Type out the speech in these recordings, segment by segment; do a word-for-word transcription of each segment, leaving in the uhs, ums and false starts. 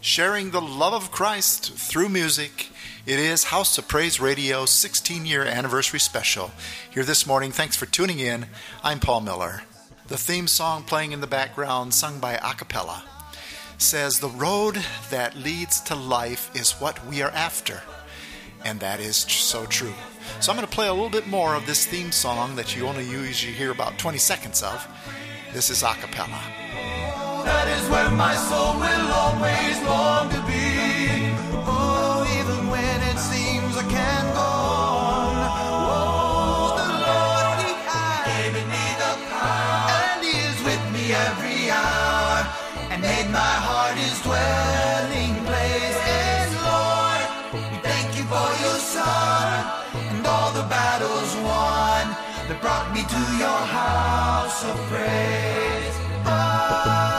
sharing the love of Christ through music. It is House of Praise Radio's sixteen-year anniversary special. Here this morning, thanks for tuning in. I'm Paul Miller. The theme song playing in the background, sung by a cappella, says, "The road that leads to life is what we are after." And that is so true. So I'm going to play a little bit more of this theme song that you only usually hear about twenty seconds of. This is a cappella. That is where my soul will always long to be. Oh, even when it seems I can't go on. Oh, the Lord, He has given me the power, and He is with me every hour, and made my heart His dwelling place. And Lord, we thank You for Your Son, and all the battles won, that brought me to Your house of praise. Oh,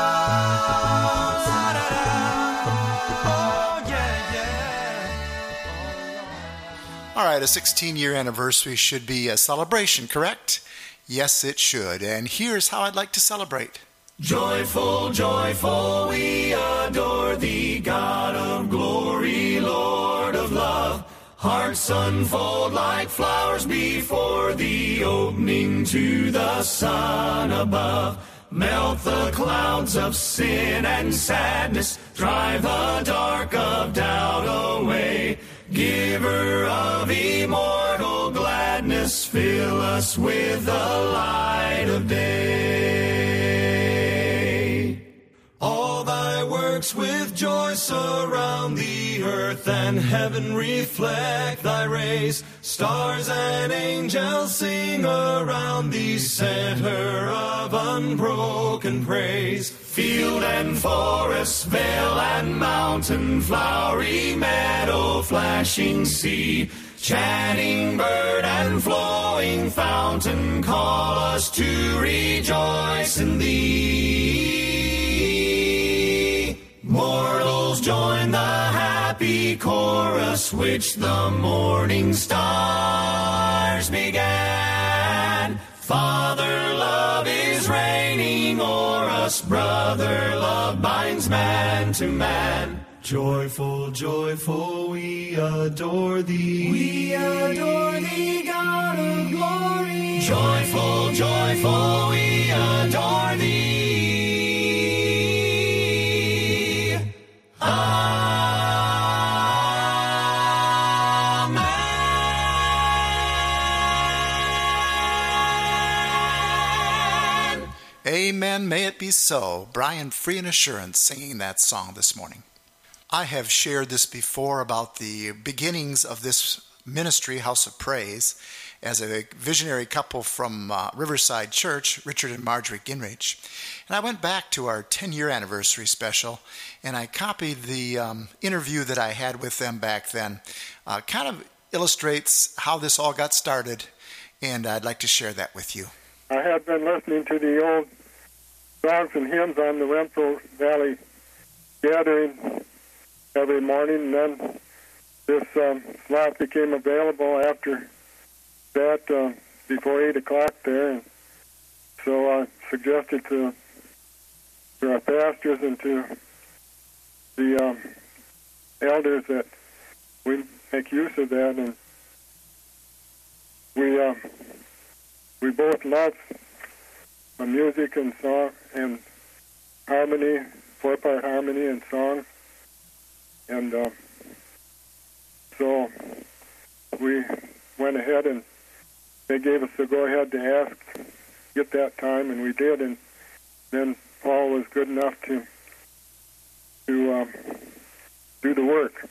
All right, a sixteen-year anniversary should be a celebration, correct? Yes, it should. And here's how I'd like to celebrate. Joyful, joyful, we adore Thee, God of glory, Lord of love. Hearts unfold like flowers before Thee, opening to the sun above. Melt the clouds of sin and sadness, drive the dark of doubt away. Giver of immortal gladness, fill us with the light of day. All Thy works with joy surround the earth, and heaven reflect Thy rays. Stars and angels sing around Thee, center of unbroken praise. Field and forest, vale and mountain, flowery meadow, flashing sea, chanting bird and flowing fountain, call us to rejoice in Thee. Mortals join the happy chorus which the morning stars began. Father love is reigning o'er us, brother love binds man to man. Joyful, joyful, we adore Thee. We adore Thee, God of glory. Joyful, joyful, we adore Thee. Amen. Amen. May it be so. Brian Free and Assurance singing that song this morning. I have shared this before about the beginnings of this ministry, House of Praise, as a visionary couple from uh, Riverside Church, Richard and Marjorie Gingrich. And I went back to our ten-year anniversary special, and I copied the um, interview that I had with them back then. Uh, kind of illustrates how this all got started, and I'd like to share that with you. I had been listening to the old songs and hymns on the Renfrew Valley gathering every morning, and then this um, slot became available after that, uh, before eight o'clock there, and so I suggested to, to our pastors and to the um, elders that we make use of that, and we uh, we both love uh, music and song and harmony, four-part harmony and song. And uh, so we went ahead and they gave us the go-ahead to ask, get that time, and we did. And then Paul was good enough to to um, do the work.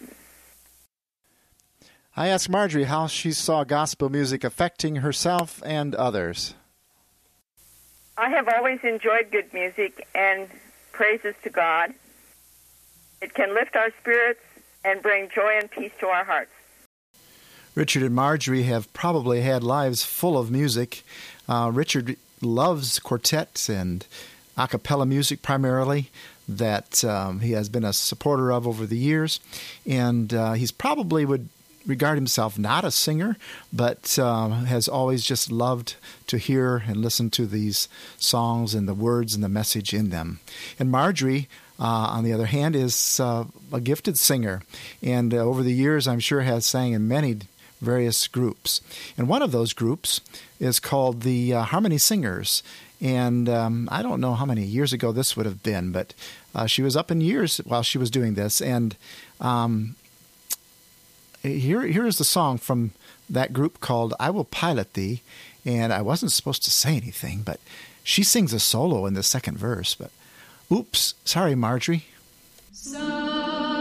I asked Marjorie how she saw gospel music affecting herself and others. I have always enjoyed good music and praises to God. It can lift our spirits and bring joy and peace to our hearts. Richard and Marjorie have probably had lives full of music. Uh, Richard loves quartets and a cappella music primarily that um, he has been a supporter of over the years. And uh, he's probably would regard himself not a singer, but uh, has always just loved to hear and listen to these songs and the words and the message in them. And Marjorie, uh, on the other hand, is uh, a gifted singer, and uh, over the years, I'm sure has sang in many various groups. And one of those groups is called the uh, Harmony Singers. And um, I don't know how many years ago this would have been, but uh, she was up in years while she was doing this. And um, here, here is the song from that group called I Will Pilot Thee. And I wasn't supposed to say anything, but she sings a solo in the second verse. But oops, sorry, Marjorie. So-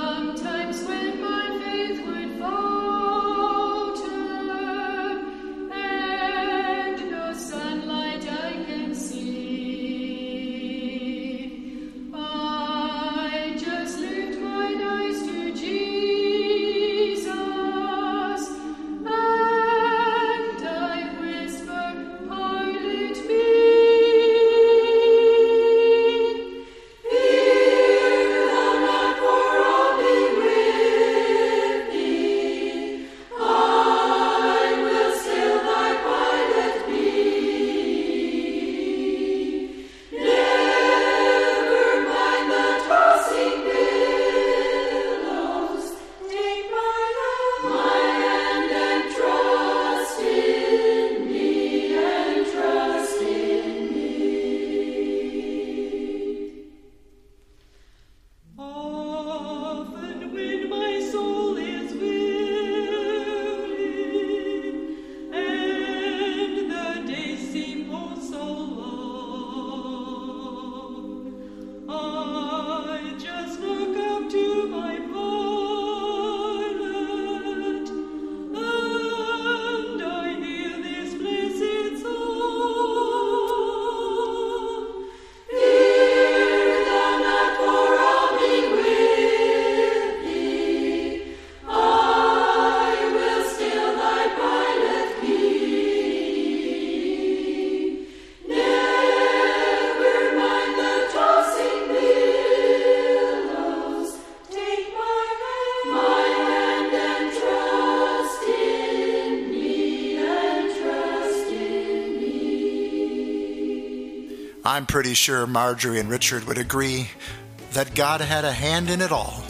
I'm pretty sure Marjorie and Richard would agree that God had a hand in it all.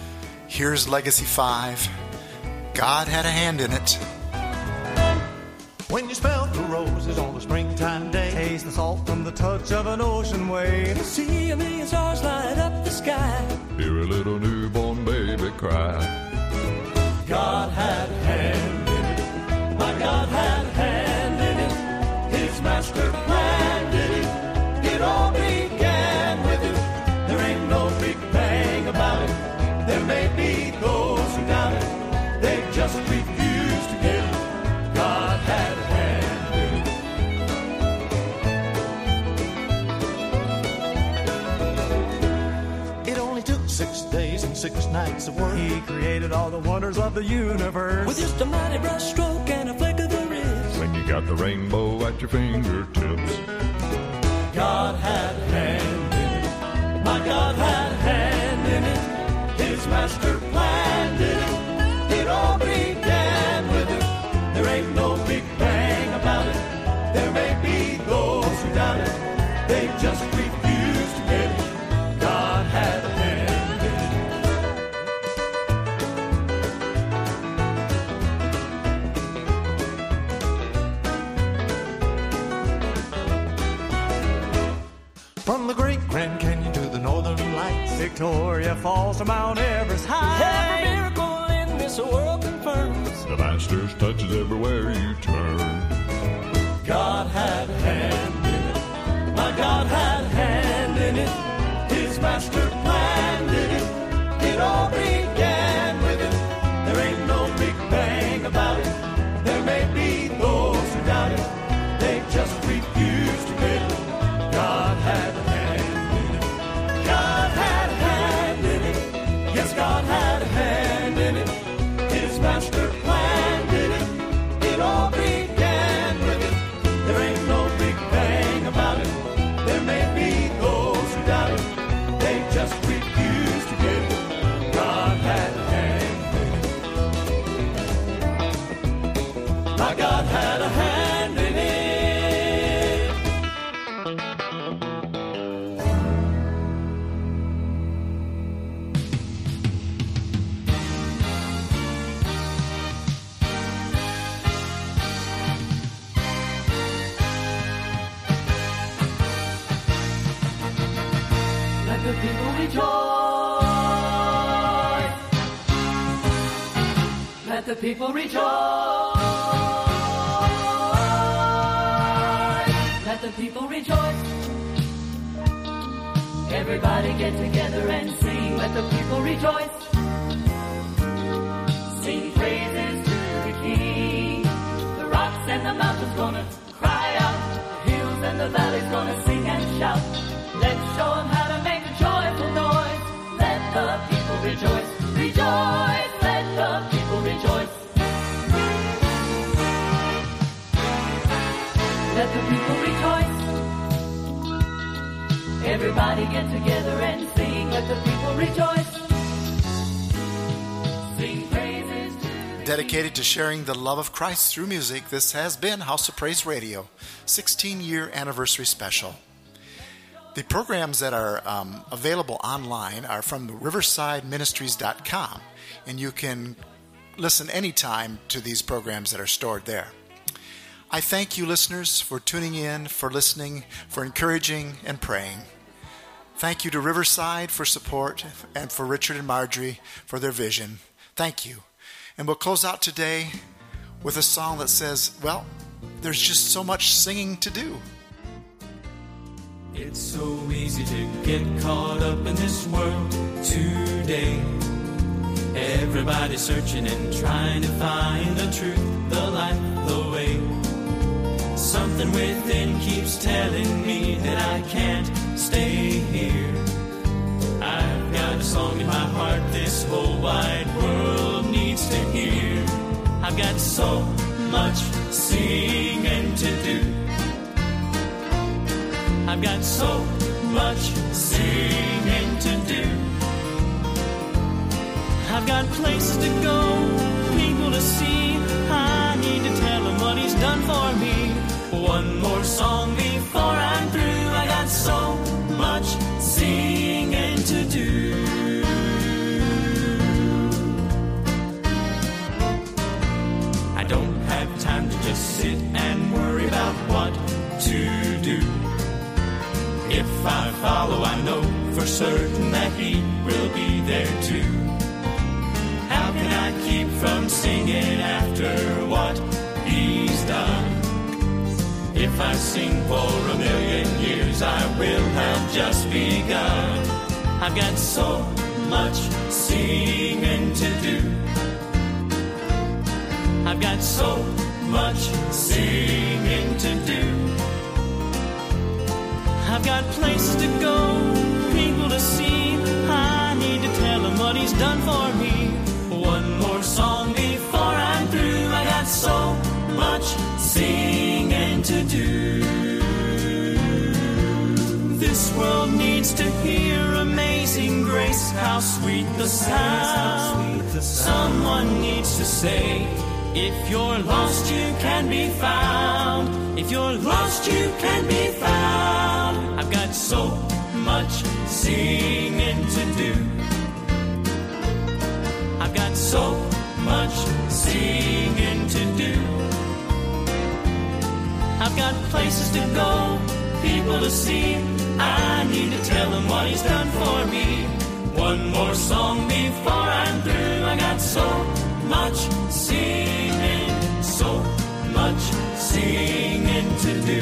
Here's Legacy five. God had a hand in it. When you smell the roses on a springtime day, taste the salt from the touch of an ocean wave, see a million stars light up the sky, hear a little newborn baby cry. God had a hand in it. My God had a hand in it. His master planned it. It all began with it. There ain't no big bang about it. There may be those who doubt it. They just refuse to get it. God had a hand in it. It only took six days and six nights of work. He created all the wonders of the universe with just a mighty brush stroke and a flick of the wrist. When you got the rainbow at your fingertips, God had a hand in it. My God had a hand in it. His master planned it. It all began with it. There ain't no big bang about it. There may be those who doubt it. They just refuse to get it. God had a hand in it. From the great Grand Canyon to the Northern Lights, Victoria Falls to Mount Everest high, every miracle in this world confirms the Master's touch is everywhere you turn. God had a hand in it. My God had a hand in it. His master planned it. It all began with it. There ain't no big bang about it. There may be those who doubt it. They just refuse to get it. God had a hand in it. God had a hand in it. Yes, God had a hand in it. His master planned it. It all began with it. There ain't no big bang. the people rejoice. Let the people rejoice. Let the people rejoice. Everybody get together and sing. Let the people rejoice. Sing praises to the King. The rocks and the mountains gonna cry out. The hills and the valleys gonna sing and shout. Let's show them how to make a joyful noise. Let the people rejoice. Rejoice. Let the people rejoice. Let the people rejoice. Everybody get together and sing. Let the people rejoice. Sing praises to the Dedicated to sharing the love of Christ through music, this has been House of Praise Radio, sixteen-year anniversary special. The programs that are um, available online are from riverside ministries dot com, and you can listen anytime to these programs that are stored there. I thank you, listeners, for tuning in, for listening, for encouraging and praying. Thank you to Riverside for support and for Richard and Marjorie for their vision. Thank you. And we'll close out today with a song that says, well, there's just so much singing to do. It's so easy to get caught up in this world today. Everybody's searching and trying to find the truth, the life, the way. Something within keeps telling me that I can't stay here. I've got a song in my heart this whole wide world needs to hear. I've got so much singing to do. I've got so much singing to do. I've got places to go, people to see. I need to tell them what he's done for me. One more song before I'm through. I got so much singing to do. I don't have time to just sit and worry about what to do. If I follow, I know for certain that he will be there too. How can I keep from singing after what he's done? If I sing for a million years, I will have just begun. I've got so much singing to do. I've got so much singing to do. I've got places to go, people to see. I need to tell them what he's done for me. One more song before I'm through. I got so much singing to do. This world needs to hear Amazing Grace. How sweet the sound. Someone needs to say, if you're lost, you can be found. If you're lost, you can be found. I've got so much singing to do. I've got so much singing to do. I've got places to go, people to see. I need to tell them what he's done for me. One more song before I'm through. I got so much singing, so much singing to do.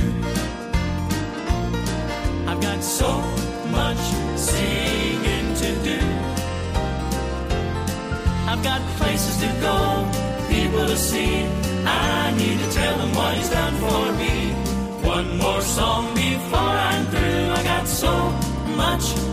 I've got so much singing to do. I've got places to go, people to see. I need to tell them what he's done for me. One more song before I'm through. I got so much